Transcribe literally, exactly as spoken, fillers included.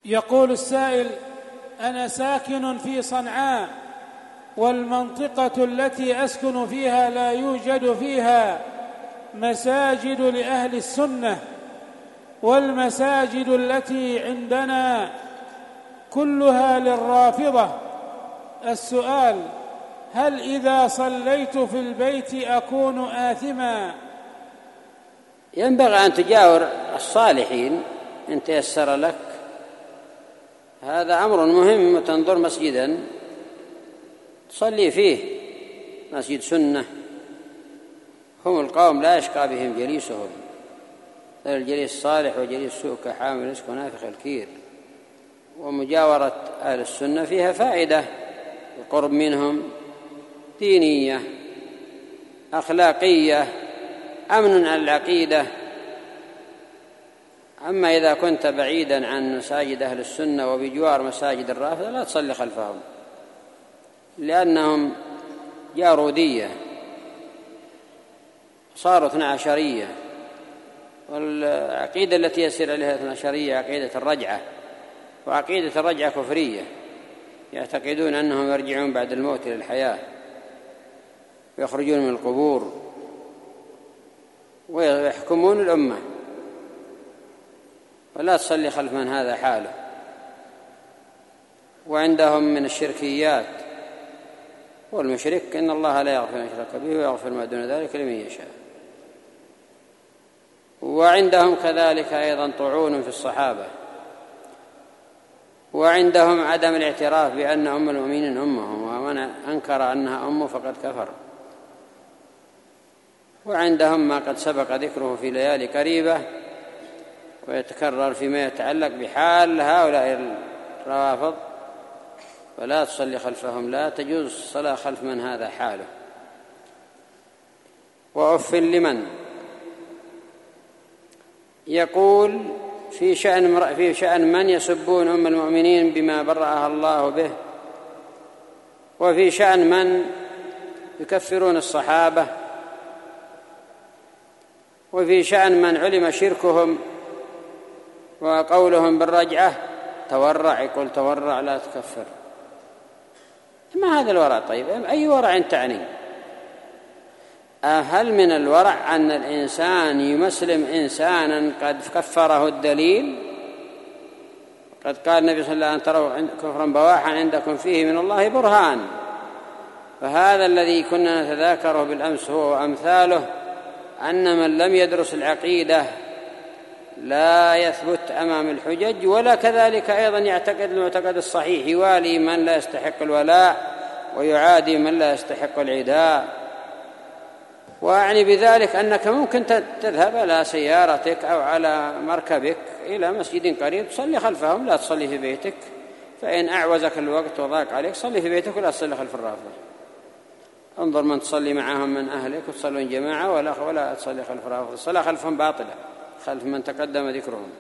يقول السائل: أنا ساكن في صنعاء، والمنطقة التي أسكن فيها لا يوجد فيها مساجد لأهل السنة، والمساجد التي عندنا كلها للرافضة. السؤال: هل إذا صليت في البيت أكون آثما؟ ينبغي أن تجاور الصالحين إن تيسر لك، هذا أمر مهم. تنظر مسجدا تصلي فيه، مسجد سنة، هم القوم لا يشقى بهم جليسهم، الجليس الصالح وجليس السوء كحامل المسك ونافخ الكير. ومجاورة أهل السنة فيها فائدة، القرب منهم، دينية، أخلاقية، أمن على العقيدة. أما إذا كنت بعيدا عن مساجد أهل السنة وبجوار مساجد الرافضة لا تصلي خلفهم، لأنهم جارودية، صاروا اثنا عشرية، والعقيدة التي يسير عليها اثنا عشرية عقيدة الرجعة، وعقيدة الرجعة كفرية، يعتقدون أنهم يرجعون بعد الموت إلى الحياة ويخرجون من القبور ويحكمون الأمة، ولا تصلي خلف من هذا حاله. وعندهم من الشركيات، والمشرك إن الله لا يغفر أن يشرك به ويغفر ما دون ذلك لمن يشاء. وعندهم كذلك أيضا طعون في الصحابة، وعندهم عدم الاعتراف بأن أم المؤمنين أمهم، ومن أنكر أنها أمه فقد كفر. وعندهم ما قد سبق ذكره في ليالي قريبة ويتكرر فيما يتعلق بحال هؤلاء الروافض، ولا تصلي خلفهم، لا تجوز الصلاة خلف من هذا حاله. وأف لمن يقول في شأن في شأن من يسبون أم المؤمنين بما برأها الله به، وفي شأن من يكفرون الصحابة، وفي شأن من علم شركهم وقولهم بالرجعة تورع، يقول تورع لا تكفر. ما هذا الورع؟ طيب أي ورع تعني؟ هل من الورع أن الإنسان يمسلم إنسانا قد كفره الدليل؟ قد قال النبي صلى الله عليه وسلم: أن تروا كفرا بواحا عندكم فيه من الله برهان. فهذا الذي كنا نتذاكره بالأمس هو وأمثاله، أن من لم يدرس العقيدة لا يثبت أمام الحجج، ولا كذلك أيضا يعتقد المعتقد الصحيح، يوالي من لا يستحق الولاء ويعادي من لا يستحق العداء. وأعني بذلك أنك ممكن تذهب على سيارتك أو على مركبك إلى مسجد قريب تصلي خلفهم، لا تصلي في بيتك، فإن أعوزك الوقت وضاق عليك صلي في بيتك ولا تصلي خلف الرافضة. انظر من تصلي معهم من أهلك وتصلون جماعة ولا ولا تصلي خلف الرافضة. الصلاة خلفهم باطلة، خلف من تقدم ذكرهم.